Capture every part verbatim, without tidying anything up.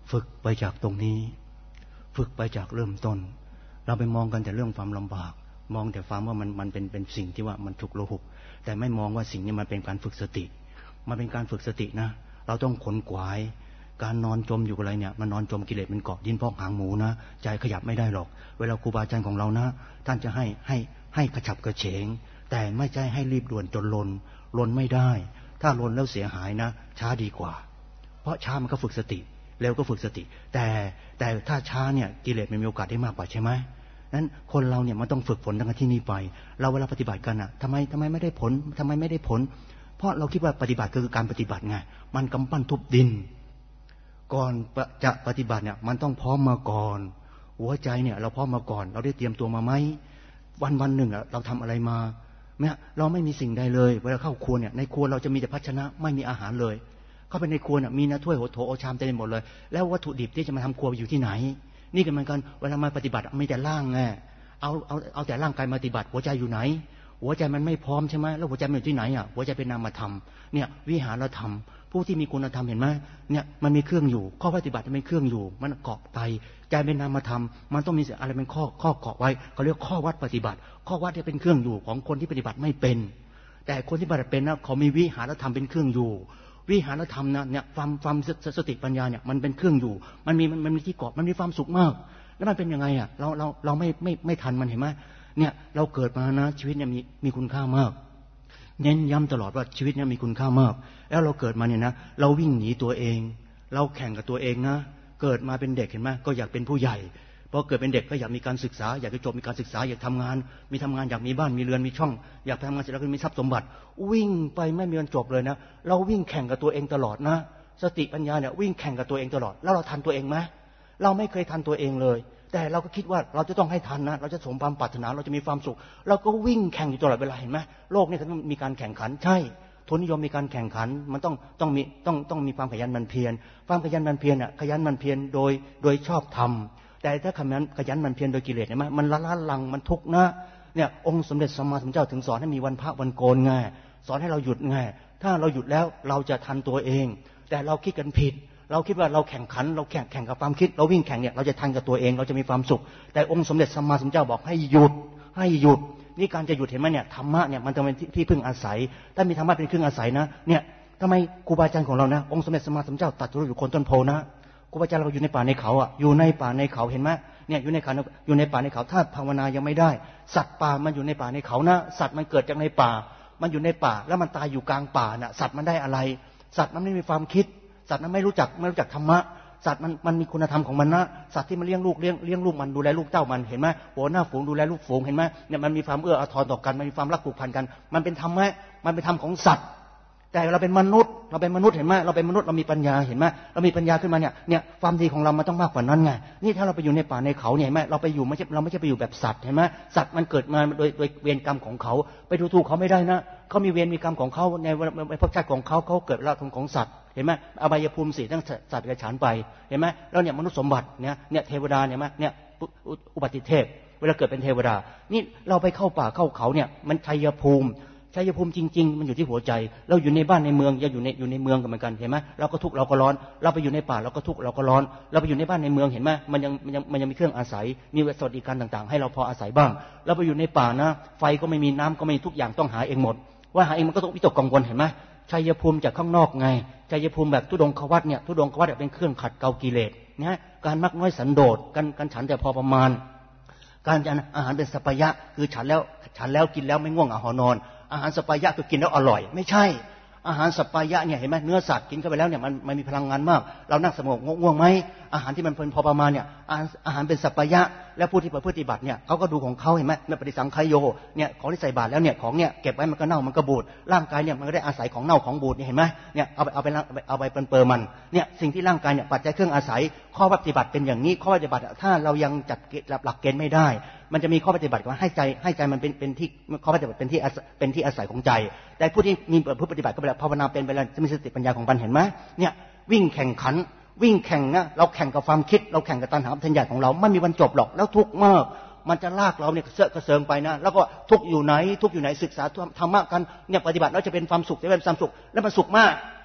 ฝึกไปจากตรงนี้ฝึกไปจากเริ่มต้นเราไปมองกันแต่เรื่องความลำบากมองแต่ความว่ามันมันเป็นเป็นสิ่งที่ว่ามันฉุกละหุกแต่ไม่มองว่าสิ่งนี้มันเป็นการฝึกสติมันเป็นการฝึกสตินะเราต้องขนขวายการนอนจมอยู่อะไรเนี่ยมันนอนจมกิเลสมันเกาะดินพอกหางหมูนะใจขยับไม่ได้หรอกเวลาครูบาอาจารย์ของเรานะท่านจะให้ให้ให้กระฉับกระเฉงแต่ไม่ใช่ให้รีบด่วนจนลนลนไม่ได้ถ้าลนแล้วเสียหายนะช้าดีกว่าเพราะช้ามันก็ฝึกสติเร็วก็ฝึกสติแต่แต่ถ้าช้าเนี่ยกิเลสมันมีโอกาสได้มากกว่าใช่ไหมนั้นคนเราเนี่ยมันต้องฝึกฝนตั้งแต่ที่นี่ไปเราเวลาปฏิบัติกันอ่ะทำไมทำไมไม่ได้ผลทำไมไม่ได้ผลเพราะเราคิดว่าปฏิบัติคือการปฏิบัติไงมันกำปั้นทุบดินก่อนจะปฏิบัติเนี่ยมันต้องพร้อมมาก่อนหัวใจเนี่ยเราพร้อมมาก่อนเราได้เตรียมตัวมาไหมวันวันหนึ่งอ่ะเราทำอะไรมาเนี่ยเราไม่มีสิ่งใดเลยเวลาเข้าครัวเนี่ยในครัวเราจะมีแต่ภาชนะไม่มีอาหารเลยเข้าไปในครัวเนี่ยมีนะถ้วยโหโถโอชามเต็มไปหมดเลยแล้ววัตถุดิบที่จะมาทำครัวอยู่ที่ไหนนี่ก็เหมือนกันเวลามาปฏิบัติไม่แต่ร่างไงเอาเอาเอาแต่ร่างกายมาปฏิบัติหัวใจอยู่ไหนหัวใจมันไม่พร้อมใช่ไหมแล้วหัวใจมันอยู่ที่ไหนอ่ะหัวใจเป็นนามธรรมเนี่ยวิหารธรรมผู้ที่มีคุณธรรมเห็นไหมเนี่ยมันมีเครื่องอยู่ข้อปฏิบัติมันเป็นเครื่องอยู่มันเกาะไปใจเป็นนามธรรมมันต้องมีอะไรเป็นข้อข้อเกาะไว้เขาเรียกข้อวัดปฏิบัติข้อวัดที่เป็นเครื่องอยู่ของคนที่ปฏิบัติไม่เป็นแต่คนที่ปฏิบัติเป็นนะเขามีวิหารธรรมเป็นเครื่องอยู่วิหารธรรมนะเนี่ยความความสติปัญญาเนี่ยมันเป็นเครื่องอยู่มันมีมันมีที่เกาะมันมีความสุขมากแล้วมันเป็นยังไงอ่ะเราเราเราไม่ไม่ไม่ทันมันเห็นไหมเนี่ยเราเกิดมานะชีวิตเนี่ยมีมีคุณค่ามากเน้นย้ำตลอดว่าชีวิตเนี่ยมีคุณค่ามากแล้วเราเกิดมาเนี่ยนะเราวิ่งหนีตัวเองเราแข่งกับตัวเองนะเกิดมาเป็นเด็กเห็นไหมก็อยากเป็นผู้ใหญ่พอเกิดเป็นเด็กก็อยากมีการศึกษาอยากจะจบมีการศึกษาอยากทำงานมีทำงานอยากมีบ้านมีเรือนมีช่องอยากทำงานเสร็จแล้วก็มีทรัพย์สมบัติวิ่งไปไม่มีวันจบเลยนะเราวิ่งแข่งกับตัวเองตลอดนะสติปัญญาเนี่ยวิ่งแข่งกับตัวเองตลอดแล้วเราทันตัวเองไหมเราไม่เคยทันตัวเองเลยแต่เราก็คิดว่าเราจะต้องให้ทันนะเราจะสมความปรารถนาเราจะมีความสุขเราก็วิ่งแข่งอยู่ตลอดเวลาเห็นไหมโลกนี้มันมีการแข่งขันใช่ทุนนิยมมีการแข่งขันมันต้องต้องมีต้องต้องมีความขยันหมั่นเพียรความขยันหมั่นเพียรอ่ะขยันหมั่นเพียรโดยโดยชอบธรรมแต่ถ้าขยันขยันหมั่นเพียรโดยกิเลสเห็นไหมมันละล้าลังมันทุกข์นะเนี่ยองค์สมเด็จสัมมาสัมพุทธเจ้าถึงสอนให้มีวันพระวันโกนไงสอนให้เราหยุดไงถ้าเราหยุดแล้วเราจะทันตัวเองแต่เราคิดกันผิดเราคิดว่าเราแข่งขันเราแข่งแข่งกับความคิดเราวิ่งแข่งเนี่ยเราจะทันกับตัวเองเราจะมีความสุขแต่องค์สมเด็จสัมมาสัมพุทธเจ้าบอกให้หยุดให้หยุดนี่การจะหยุดเห็นไหมเนี่ยธรรมะเนี่ยมันต้องเป็นที่พึ่งอาศัยถ้ามีธรรมะเป็นเครื่องอาศัยนะเนี่ยทำไมครูบาอาจารย์ของเรานะองค์สมเด็จสัมมาสัมพุทธเจ้าตรัสรู้อยู่คนต้นโพนะครูบาอาจารย์เราอยู่ในป่าในเขาอ่ะอยู่ในป่าในเขาเห็นไหมเนี่ยอยู่ในเขาอยู่ในป่าในเขาถ้าภาวนายังไม่ได้สัตว์ป่ามันอยู่ในป่าในเขานะสัตว์มันเกิดจากในป่ามันอยู่ในป่าแล้วมันตายอยู่กลางป่าน่ะสัตว์มันได้อะไรสัตว์มันไม่มีความคิดสัตว์มันไม่รู้จักไม่รู้จักธรรมะสัตว์มันมันมีคุณธรรมของมันนะสัตว์ที่มันเลี้ยงลูกเลี้ยงเลี้ยงลูกมันดูแลลูกเต้ามันเห็นไหมหัวหน้าฝูงดูแลลูกฝูงเห็นไหมเนี่ยมันมีความเอื้ออาทรต่อกันมันมีความรักผูกพันกันมันเป็นธรรมะมันเป็นธรรมของสัตว์แต่เราเป็นมนุษย์เราเป็นมนุษย์เห็นไหมเราเป็นมนุษย์เรามีปัญญาเห็นไหมเรามีปัญญาขึ้นมาเนี่ยเนี่ยความดีของเรามันต้องมากกว่านั้นไงนี่ถ้าเราไปอยู่ในป่าในเขาเนี่ยเห็นไหมเราไปอยู่ไม่ใช่เราไม่ใช่ไปอยู่แบบสัตว์เห็นไหมสัตว์มันเกิดมาโดยโดยเวรกรรมของเขาไปดูถูกเขาไม่ได้นะเขามีเวรมีกรรมของเขาในภพชาติของเขาเขาเกิดละของของสัตว์เห็นไหมอบายภูมิสี่ทั้งสัตว์กับฉันไปเห็นไหมแล้วเนี่ยมนุษย์สมบัติเนี่ยเนี่ยเทวดาเนี่ยไหมเนี่ยอุบัติเทพเวลาเกิดเป็นเทวดานี่เราไปเข้าป่าเข้าเขาเนี่ยมันชัยภูมิชัยภูมิจริงๆมันอยู่ที่หัวใจเราอยู่ในบ้านในเมืองอย่าอยู่ในอยู่ในเมืองกันเหมือนกันเห็นไหมเราก็ทุกข์เราก็ร้อนเราไปอยู่ในป่าเราก็ทุกข์เราก็ร้อนเราไปอยู่ในบ้านในเมืองเห็นไหมมันยังมันยังมันยังมีเครื่องอาศัยมีสวัสดิการต่างๆให้เราพออาศัยบ้างเราไปอยู่ในป่านะไฟก็ไม่มีน้ำก็ไม่มีทุกอย่างต้องหาเองหมดว่าหาเองมันก็ต้องวิตกกังวลเห็นไหมชัยภูมิจากข้างนอกไงชัยภูมิแบบทุดงควัตเนี่ยทุดงควัตเป็นเครื่องขัดเกลากิเลสนะการมักน้อยสันโดษการการฉันแต่พอประมาณการฉันอาหารเป็นสัพพยะคือฉันแล้วฉันแล้วกินแล้วไม่ง่วงหอนอนอาหารสัพพยะคือกินแล้วอร่อยไม่ใช่อาหารสัพพยะเนี่ยเห็นไหมเนื้อสัตว์กินเข้าไปแล้วเนี่ยมันมันมีพลังงานมากเรานั่งสงบง่วงไหมอาหารที่มันพอประมาณเนี่ยอาหารอาหารเป็นสัพพยะแล้วผู้ที่ปฏิบัติเนี่ยเขาก็ดูของเขาเห็นไหมในปฏิสังขายโยเนี่ยของที่ใส่บาตรแล้วเนี่ยของเนี่ยเก็บไว้มันก็เน่ามันก็บูดร่างกายเนี่ยมันก็ได้อาศัยของเน่าของบูดเนี่ยเห็นไหมเนี่ยเอาไปเอาไปเอาไปเปิลเปอร์มันเนี่ยสิ่งที่ร่างกายเนี่ยปัจจัยเครื่องอาศัยข้อปฏิบัติเป็นอย่างนี้ข้อปฏิบัติถ้าเรายังจัดหลักเกณฑ์ไม่ได้มันจะมีข้อปฏิบัติว่าให้ใจให้ใจมันเป็นเป็นที่ข้อปฏิบัติเป็นที่เป็นที่อาศัยของใจแต่ผู้ที่มีผู้ปฏิบัติก็แบบภาวนาเป็นไปแล้วจะมีสติปัญญาของมันเห็นไหมเนี่ยวิ่งแข่งขันวิ่งแข่งนะเราแข่งกับความคิดเราแข่งกับตัณหาปัญญาของเราไม่มีวันจบหรอกแล้วทุกข์มากมันจะลากเราเนี่ยเสอะกระเซิงไปนะแล้วก็ทุกข์อยู่ไหนทุกข์อยู่ไหนศึกษาธรรมะกันเนี่ยปฏิบัติแล้วจะเป็นความสุขจะเป็นความสุขแล้วมันสุขมาก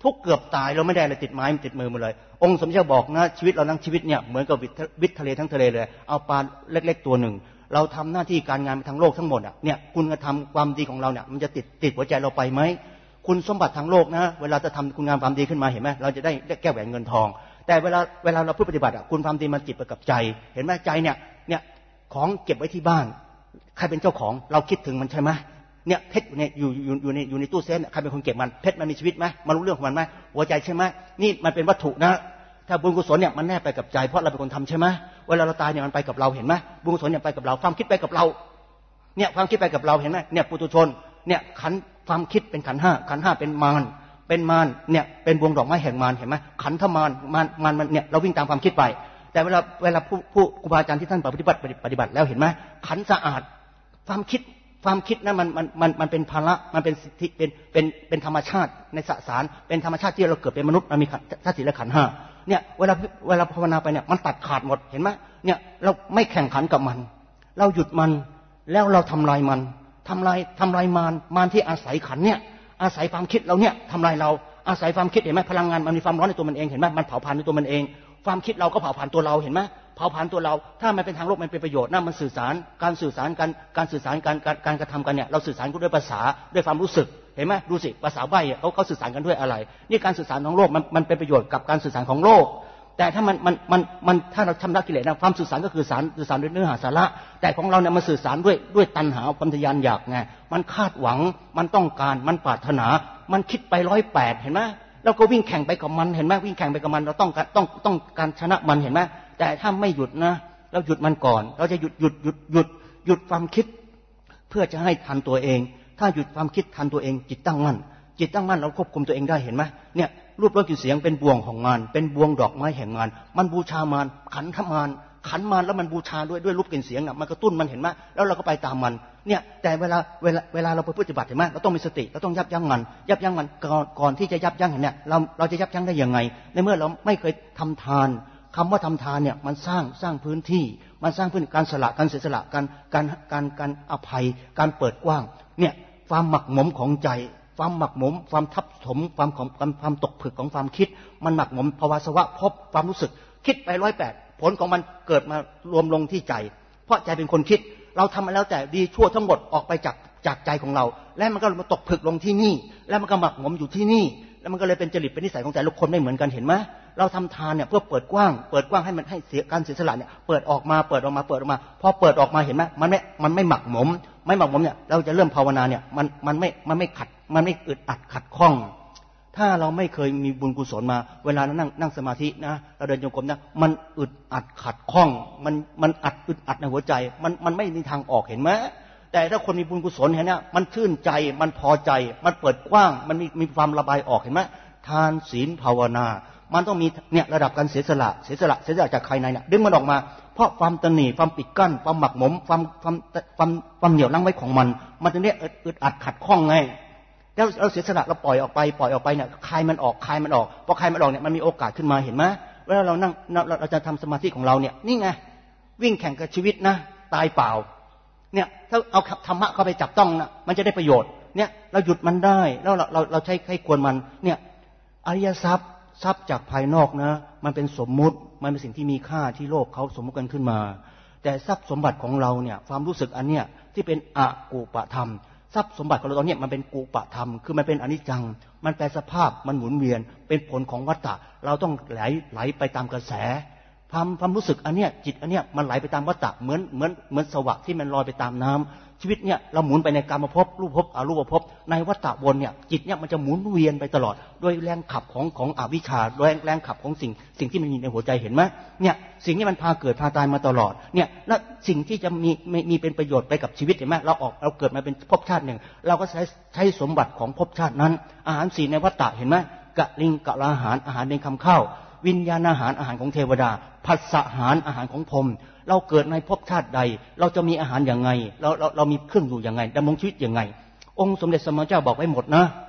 ทุกเกือบตายเราไม่ได้อะไรติดไม้ติดมือมาเลยองค์สมเด็จบอกนะชีวิตเราทั้งชีวิตเนี่ยเหมือนกับวิทย์ทะเลทั้งทะเลเลยเอาปลาเล็กๆตัวหนึ่งเราทำหน้าที่การงานทางโลกทั้งหมดอ่ะเนี่ยคุณธรรมความดีของเราเนี่ยมันจะติดติดหัวใจเราไปไหมคุณสมบัติทางโลกนะเวลาจะทำคุณงามความดีขึ้นมาเห็นไหมเราจะได้แก้แหวนเงินทองแต่เวลาเวลาเราพูดปฏิบัติอ่ะคุณความดีมันจิตไปกับใจเห็นไหมใจเนี่ยเนี่ยของเก็บไว้ที่บ้านใครเป็นเจ้าของเราคิดถึงมันใช่ไหมเนี่ยเพชรเนี่ยอยู่อยู่อยู่ในอยู่ในตู้เซฟใครเป็นคนเก็บมันเพชรมันมีชีวิตไหมมารู้เรื่องของมันไหมหัวใจใช่ไหมนี่มันเป็นวัตถุนะถ้าบุญกุศลเนี่ยมันแนบไปกับใจเพราะเราเป็นคนทำใช่ไหมเวลาเราตายเนี่ยมันไปกับเราเห็นไหมบุญกุศลเนี่ยไปกับเราความคิดไปกับเราเนี่ยความคิดไปกับเราเห็นไหมเนี่ยปุถุชนเนี่ยขันความคิดเป็นขันห้าขันห้าเป็นมารเป็นมารเนี่ยเป็นวงดอกไม้แห่งมารเห็นไหมขันธมารมารมารมันเนี่ยเราวิ่งตามความคิดไปแต่เวลาเวลาผู้ผู้ครูบาอาจารย์ที่ท่านปฏิบัติปฏิบัติแล้วเห็นไหมขันสะอาดความคิดความคิดนั้นมันมันมันมันเป็นภาระมันเป็นสิทธิเป็นเป็นเป็นธรรมชาติในสสารเป็นธรรมชาติที่เราเกิดเป็นมนุษย์มันมีธาตุสี่และขันธ์ห้าเนี่ยเวลาเวลาภาวนาไปเนี่ยมันตัดขาดหมดเห็นไหมเนี่ยเราไม่แข่งขันกับมันเราหยุดมันแล้วเราทำลายมันทำลายทำลายมารมารที่อาศัยขันเนี่ยอาศัยความคิดเราเนี่ยทำลายเราอาศัยความคิดเห็นไหมพลังงานมันมีความร้อนในตัวมันเองเห็นไหมมันเผาผลาญในตัวมันเองความคิดเราก็เผาผลาญตัวเราเห็นไหมเผาผลาญตัวเราถ้ามันเป็นทางโลกมันเป็นประโยชน์นะมันสื่อสารการสื่อสารการการสื่อสารการการการกระทำกันเนี่ยเราสื่อสารกันด้วยภาษาด้วยความรู้สึกเห็นไหมดูสิภาษาใบ้เขาเขาสื่อสารกันด้วยอะไรนี่การสื่อสารของโลกมันมันเป็นประโยชน์กับการสื่อสารของโลกแต่ถ้ามันมันมันมันถ้าเราชำระกิเลสนะความสื่อสารก็คือสารสื่อสารด้วยเนื้อหาสาระแต่ของเราเนี่ยมันสื่อสารด้วยด้วยตัณหาความทะยานอยากไงมันคาดหวังมันต้องการมันปรารถนามันคิดไปร้อยแปดเห็นไหมเราก็วิ่งแข่งไปกับมันเห็นไหมวิ่งแข่งไปกับมันเราต้องการต้องต้องการชนะมันเห็นไหมแต่ถ้าไม่หยุดนะเราหยุดมันก่อนเราจะหยุดหยุดหยุดหยุดหยุดความคิดเพื่อจะให้ทันตัวเองถ้าหยุดความคิดทันตัวเองจิตตั้งมั่นจิตตั้งมั่นเราควบคุมตัวเองได้เห็นไหมเนี่ยรูปรสกลิ่นเสียงเป็นบ่วงของมารเป็นบ่วงดอกไม้แห่งมารมันบูชามารขันธมารขันมารแล้วมันบูชาด้วยด้วยรูปกลิ่นเสียงน่ะมันกระตุ้นมันเห็นไหมแล้วเราก็ไปตามมันเนี่ยแต่เวลาเวลาเวลาเราไปปฏิบัติเห็นไหมเราต้องมีสติเราต้องยับยั้งมันยับยั้งมันก่อนก่อนที่จะยับยั้งเนี่ยเราเราจะยับยั้งได้ยังไงในเมื่อเราไม่เคยทำทานคำว่าทำทานเนี่ยมันสร้างสร้างพื้นที่มันสร้างพื้นการสละการเสียสละการการการการอภัยการเปิดกว้างเนี่ยความหมักหมมของใจความหมักหมมความทับถมความของความตกผลึกของความคิดมันหมักหมมภาวะสวะพบความรู้สึกคิดไปร้อยแปดผลของมันเกิดมารวมลงที่ใจเพราะใจเป็นคนคิดเราทำมาแล้วแต่ดีชั่วทั้งหมดออกไปจากจากใจของเราและมันก็มาตกผลึกลงที่นี่แล้วมันก็หมักหมมอยู่ที่นี่แล้วมันก็เลยเป็นจริตเป็นนิสัยของแต่ละคนไม่เหมือนกันเห็นไหมเราทำทานเนี่ยเพื่อเปิดกว้างเปิดกว้างให้มันให้เสียการเสียสละเนี่ยเปิดออกมาเปิดออกมาเปิดออกมาพอเปิดออกมาเห็นไหมมันไม่มันไม่หมักหมมไม่หมักหมมเนี่ยเราจะเริ่มภาวนาเนี่ยมันมันไม่มันไม่ขัดมันไม่อึดอัดขัดข้องถ้าเราไม่เคยมีบุญกุศลมาเวลาเรานั่งนั่งสมาธินะเราเดินโยกมนะมันอึดอัดขัดข้องมันมันอัดอึดอัดในหัวใจมันมันไม่มีทางออกเห็นไหมแต่ถ้าคนมีบุญกุศลเห็นเนี่ยมันชื่นใจมันพอใจมันเปิดกว้างมันมีมีความระบายออกเห็นไหมทานศีลภาวนามันต้องมีเนี่ยระดับการเสียสละเสียสละเสียสละจากภายในเนี่ยดึงมันออกมาเพราะความตนีความปิดกั้นความหมักหมมความความความความเหนียวรั้งไว้ของมันมันจะเนี่ยอึดอัดขัดข้องไงแล้วเราเสียสละเราปล่อยออกไปปล่อยออกไปเนี่ยคลายมันออกคลายมันออกพอคลายมันออกเนี่ยมันมีโอกาสขึ้นมาเห็นไหมเวลาเรานั่งเราจะทำสมาธิของเราเนี่ยนี่ไงวิ่งแข่งกับชีวิตนะตายเปล่าเนี่ยถ้าเอาธรรมะเข้าไปจับต้องนะมันจะได้ประโยชน์เนี่ยเราหยุดมันได้แล้วเราเราเราใช้ให้ควรมันเนี่ยอริยทรัพย์ทรัพย์จากภายนอกนะมันเป็นสมมุติมันเป็นสิ่งที่มีค่าที่โลกเขาสมมติกันขึ้นมาแต่ทรัพย์สมบัติของเราเนี่ยความรู้สึกอันเนี้ยที่เป็นอกุปธรรมทรัพย์สมบัติของเราตอนนี้มันเป็นกุปธรรมคือมันเป็นอนิจจังมันแปรสภาพมันหมุนเวียนเป็นผลของวัฏฏะเราต้องไหลไหลไปตามกระแสความความรู้สึกอันเนี้ยจิตอันเนี้ยมันไหลไปตามวัฏฏะเหมือนเหมือนเหมือนสวะที่มันลอยไปตามน้ำชีวิตเนี่ยเราหมุนไปในกามภพรูปภพอรูปภพในวัฏฏะวนเนี่ยจิตเนี่ยมันจะหมุนเวียนไปตลอดโดยแรงขับของของอวิชชาโดยแรงขับของสิ่งสิ่งที่มันมีในหัวใจเห็นไหมเนี่ยสิ่งนี้มันพาเกิดพาตายมาตลอดเนี่ยแล้วสิ่งที่จะมีมีเป็นประโยชน์ไปกับชีวิตเห็นไหมเราออกเราเกิดมาเป็นภพชาติหนึ่งเราก็ใช้ใช้สมบัติของภพชาตินั้นอาหารสี่ในวัฏฏะเห็นไหมกะลิงกะลาหารอาหารเป็นคำข้าววิญญาณอาหารอาหารของเทวดาผัสสะอาหารอาหารของพรหมเราเกิดในภพชาติใดเราจะมีอาหารอย่างไงเราเราเรามีเครื่องอยู่อย่างไงดำรงชีวิตอย่างไงองค์สมเด็จสมมาเจ้าบอกไว้หมดนะ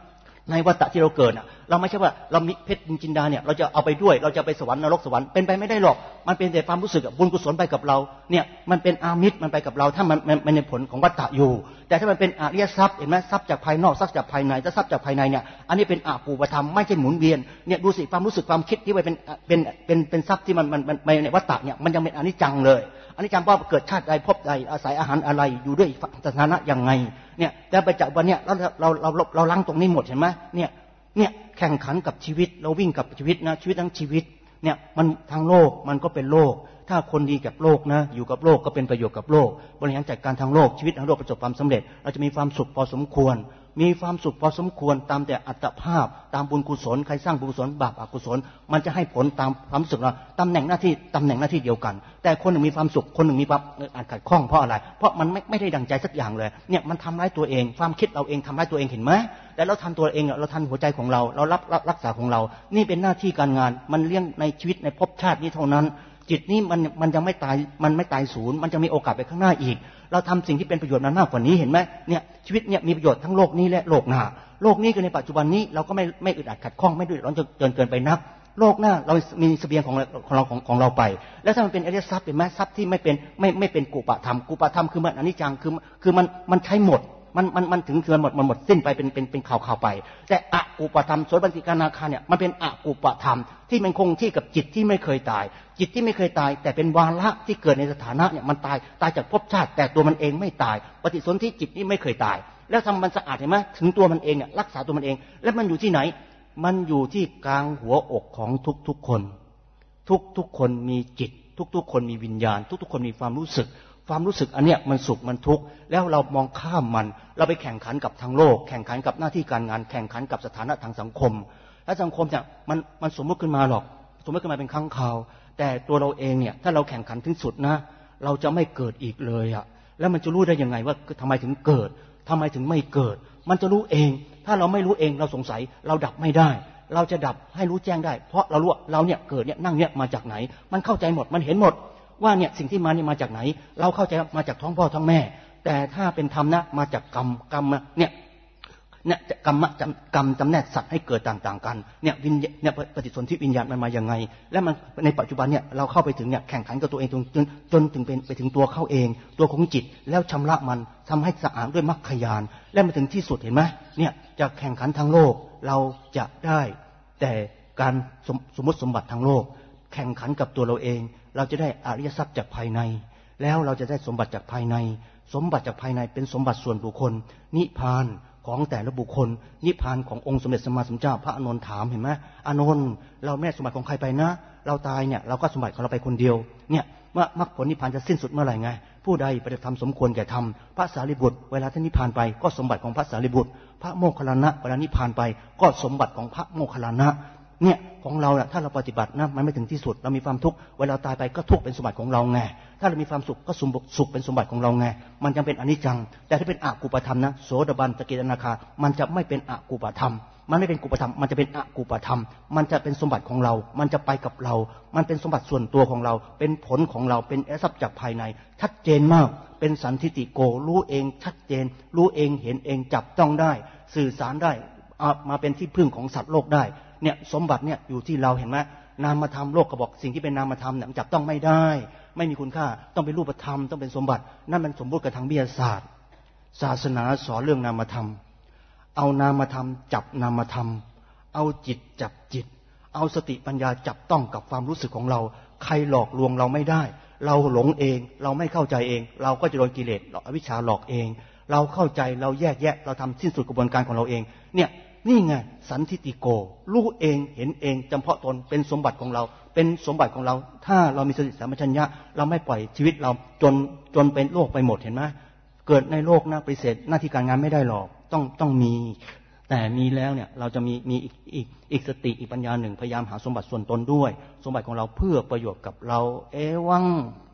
ในวัฏฏะที่เราเกิดเราไม่ใช่ว่าเรามีเพชรจินดาเนี่ยเราจะเอาไปด้วยเราจะไปสวรรค์นรกสวรรค์เป็นไปไม่ได้หรอกมันเป็นแต่ความรู้สึกบุญกุศลไปกับเราเนี่ยมันเป็นอามิตรมันไปกับเราถ้ามันมันในผลของวัฏฏะอยู่แต่ถ้ามันเป็นอริยทรัพย์เห็นไหมทรัพย์จากภายนอกทรัพย์จากภายในถ้าทรัพย์จากภายในเนี่ยอันนี้เป็นอากูปธรรมไม่ใช่หมุนเวียนเนี่ยดูสิความรู้สึกความคิดที่ไปเป็นเป็นเป็นเป็นทรัพย์ที่มันมันมันในวัฏฏะเนี่ยมันยังเป็นอนิจจังเลยอนิจจังว่าเกิดชาติใดพบใดอาศัยอาหารอะไรอยู่ด้วยสถานะยังไงเนี่ยแต่ไปจากวันเนี้ยเราเราเราเราล้างตรงนี้หมดเห็นไหมเนี่ยเนี่ยแข่งขันกับชีวิตเราวิ่งกับชีวิตนะชีวิตทั้งชีวิตเนี่ยมันทางโลกมันก็เป็นโลกถ้าคนดีกับโลกนะอยู่กับโลกก็เป็นประโยชน์กับโลกบริหารจัดการทางโลกชีวิตทางโลกประสบความสำเร็จเราจะมีความสุขพอสมควรมีความสุขพอสมควรตามแต่อัตภาพตามบุญกุศลใครสร้างบุญกุศลบาปอกุศลมันจะให้ผลตามความรู้สึกเราตำแหน่งหน้าที่ตำแหน่งหน้าที่เดียวกันแต่คนหนึ่งมีความสุขคนหนึ่งมีความอาจขัดข้องเพราะอะไรเพราะมันไม่ไม่ได้ดังใจสักอย่างเลยเนี่ยมันทำร้ายตัวเองความคิดเราเองทำร้ายตัวเองเห็นไหมแต่เราทำตัวเองเราทันหัวใจของเราเรารับรักษาของเรานี่เป็นหน้าที่การงานมันเลี้ยงในชีวิตในภพชาตินี้เท่านั้นจิตนี้มันมันยังไม่ตายมันไม่ตายศูนย์มันจะมีโอกาสไปข้างหน้าอีกเราทำสิ่งที่เป็นประโยชน์นั้นมากกว่านี้เห็นไหมเนี่ยชีวิตเนี่ยมีประโยชน์ทั้งโลกนี้และโลกหน้าโลกนี้คือในปัจจุบันนี้เราก็ไม่ไม่อึดอัดขัดข้องไม่ดื้อร้อนจนเกินเกินไปนักโลกหน้าเรามีเสบียงของของเราของของเราไปแล้วถ้ามันเป็นอริยทรัพย์เป็นไหมทรัพย์ที่ไม่เป็นไม่ไม่เป็นกุปะธรรมกุปะธรรมคือมันอนิจจังคือคือมันมันใช้หมดมันมันมันถึงเถื่อนหมดมันหมดสิ้นไปเป็นเป็นเป็นข่าวข่าวไปแต่อกุปธรรมโสดบันติกานาคาเนี่ยมันเป็นอกุปธรรมที่มันคงที่กับจิตที่ไม่เคยตายจิตที่ไม่เคยตายแต่เป็นวาระที่เกิดในสถานะเนี่ยมันตายตายจากภพชาติแต่ตัวมันเองไม่ตายปฏิสนธิจิตนี่ไม่เคยตายแล้วทำมันสะอาดเห็นไหมถึงตัวมันเองเนี่ยรักษาตัวมันเองแล้วมันอยู่ที่ไหนมันอยู่ที่กลางหัวอกของทุกๆคนทุกๆคนมีจิตทุกๆคนมีวิญญาณทุกๆคนมีความรู้สึกความรู้สึกอันเนี้ยมันสุขมันทุกข์แล้วเรามองข้ามมันเราไปแข่งขันกับทางโลกแข่งขันกับหน้าที่การงานแข่งขันกับสถานะทางสังคมและสังคมเนี่ยมันมันสมมติขึ้นมาหรอกสมมติขึ้นมาเป็นครั้งคราวแต่ตัวเราเองเนี่ยถ้าเราแข่งขันถึงสุดนะเราจะไม่เกิดอีกเลยอ่ะแล้วมันจะรู้ได้ยังไงว่าทำไมถึงเกิดทำไมถึงไม่เกิดมันจะรู้เองถ้าเราไม่รู้เองเราสงสัยเราดับไม่ได้เราจะดับให้รู้แจ้งได้เพราะเรารู้เราเนี่ยเกิดเนี่ยนั่งเนี่ยมาจากไหนมันเข้าใจหมดมันเห็นหมดว่าเนี่ยสิ่งที่มาเนี่ยมาจากไหนเราเข้าใจมาจากท้องพ่อท้องแม่แต่ถ้าเป็นธรรมนะมาจากกรรมกรรมเนี่ยเนี่ยกรรมกรรมจำแนกสัตว์ให้เกิดต่างๆกันเนี่ยวิญญาณเนี่ยปฏิสนธิวิญญาณมันมาอย่างไงและมันในปัจจุบันเนี่ยเราเข้าไปถึงเนี่ยแข่งขันกับตัวเองจนจนจนถึงเป็นไปถึงตัวเข้าเองตัวของจิตแล้วชำระมันทำให้สะอาดด้วยมรรคญาณและมาถึงที่สุดเห็นไหมเนี่ยจะแข่งขันทางโลกเราจะได้แต่การสมมติสมบัติทางโลกแข่งขันกับตัวเราเองเราจะได้อริยทรัพย์จากภายในแล้วเราจะได้สมบัติจากภายในสมบัติจากภายในเป็นสมบัติส่วนบุคคลนิพพานของแต่ละบุคคลนิพพานขององค์สมเด็จสัมมาสัมพุทธเจ้าพระอานนท์ถามเห็นไหมอานนท์เราไม่ได้สมบัติของใครไปนะเราตายเนี่ยเราก็สมบัติของเราไปคนเดียวเนี่ยเมื่อมรรคผลนิพพานจะสิ้นสุดเมื่อไหร่ไงผู้ใดปฏิบัติธรรมสมควรแก่ธรรมพระสารีบุตรเวลาท่านนิพพานไปก็สมบัติของพระสารีบุตรพระโมคคัลลานะเวลานิพพานไปก็สมบัติของพระโมคคัลลานะเนี่ยของเราถ้าเราปฏิบัตินะมันไม่ถึงที่สุดเรามีความทุกข์เวลาตายไปก็ทุกข์เป็นสมบัติของเราไงถ้าเรามีความสุขก็สุขเป็นสมบัติของเราไงมันยังเป็นอนิจจังแต่ถ้าเป็นอกุปธรรมนะโสดาบันสกิทานาคามันจะไม่เป็นอกุปธรรมมันไม่เป็นกุปธรรมมันจะเป็นอกุปธรรมมันจะเป็นสมบัติของเรามันจะไปกับเรามันเป็นสมบัติส่วนตัวของเราเป็นผลของเราเป็นทรัพย์จากภายในชัดเจนมากเป็นสันทิติโกรู้เองชัดเจนรู้เองเห็นเองจับต้องได้สื่อสารได้มาเป็นที่พึ่งของสัตว์โลกได้เนี่ยสมบัติเนี่ยอยู่ที่เราเห็นไหมนามธรรมโลกก็บอกสิ่งที่เป็นนามธรรมเนี่ยจับต้องไม่ได้ไม่มีคุณค่าต้องเป็นรูปธรรมต้องเป็นสมบัตินั่นมันสมบูรณ์กับทางวิทยาศาสตร์ศาสนาสอนเรื่องนามธรรมเอานามธรรมจับนามธรรมเอาจิตจับจิตเอาสติปัญญาจับต้องกับความรู้สึกของเราใครหลอกลวงเราไม่ได้เราหลงเองเราไม่เข้าใจเองเราก็จะโดนกิเลสอวิชชาหลอกเองเราเข้าใจเราแยกแยะเราทำสิ้นสุดกระบวนการของเราเองเนี่ยนี่ไงสันทิติโกรู้เองเห็นเองจำเพาะตนเป็นสมบัติของเราเป็นสมบัติของเราถ้าเรามีสติสัมปชัญญะเราไม่ปล่อยชีวิตเราจนจนเป็นโลกไปหมดเห็นไหมเกิดในโลกนะปฏิเสธหน้าที่การงานไม่ได้หรอกต้องต้องมีแต่มีแล้วเนี่ยเราจะมีมีอีกอีกอีกสติอีกปัญญาหนึ่งพยายามหาสมบัติส่วนตนด้วยสมบัติของเราเพื่อประโยชน์กับเราเอวัง